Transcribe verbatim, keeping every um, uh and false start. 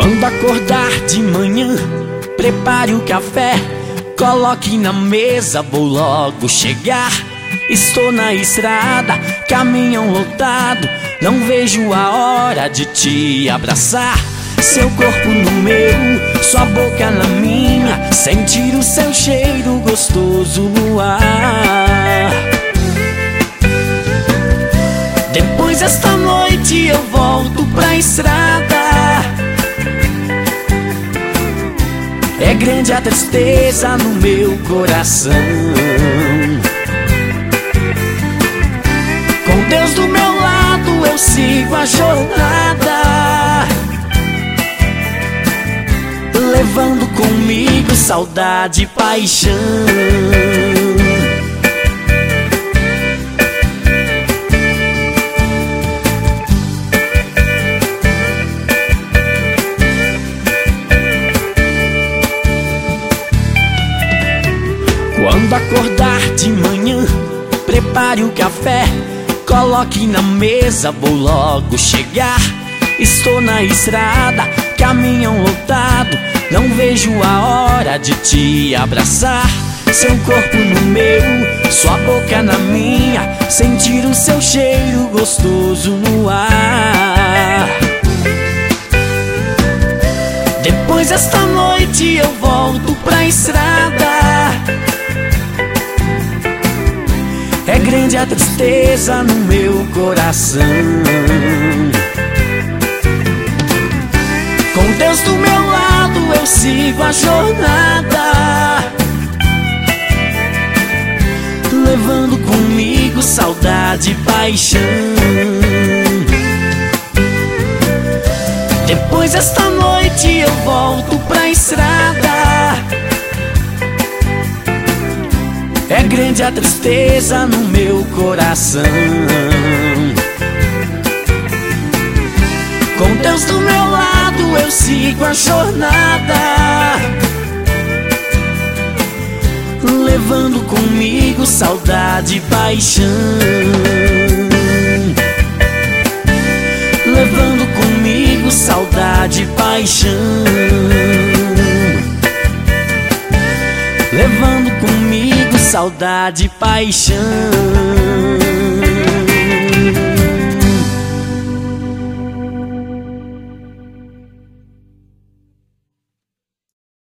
Quando acordar de manhã, prepare o café, coloque na mesa, vou logo chegar. Estou na estrada, caminhão lotado, não vejo a hora de te abraçar. Seu corpo no meu, sua boca na minha, sentir o seu cheiro gostoso no ar. Depois desta noite eu volto pra estrada. É grande a tristeza no meu coração. Com Deus do meu lado eu sigo a jornada, levando comigo saudade e paixão. Quando acordar de manhã, prepare o café, coloque na mesa, vou logo chegar. Estou na estrada, caminhão lotado, não vejo a hora de te abraçar. Seu corpo no meu, sua boca na minha, sentir o seu cheiro gostoso no ar. Depois desta noite eu volto pra estrada. É grande a tristeza no meu coração. Com Deus do meu lado eu sigo a jornada, levando comigo saudade e paixão. Depois desta noite eu volto pra estrada. É grande a tristeza no meu coração. Com Deus do meu lado eu sigo a jornada, levando comigo saudade e paixão. Levando comigo saudade e paixão. Levando comigo saudade e paixão.